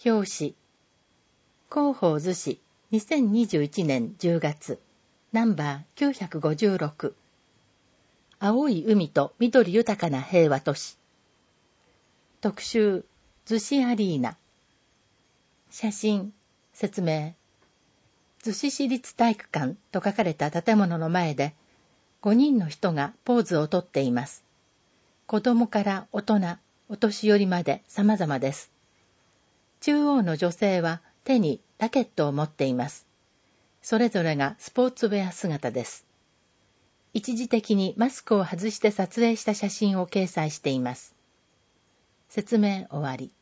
表紙。広報図紙2021年10月ナンバー956。青い海と緑豊かな平和都市。特集逗子アリーナ。写真説明。逗子市立体育館と書かれた建物の前で5人の人がポーズをとっています。子供から大人、お年寄りまで様々です。中央の女性は手にラケットを持っています。それぞれがスポーツウェア姿です。一時的にマスクを外して撮影した写真を掲載しています。説明終わり。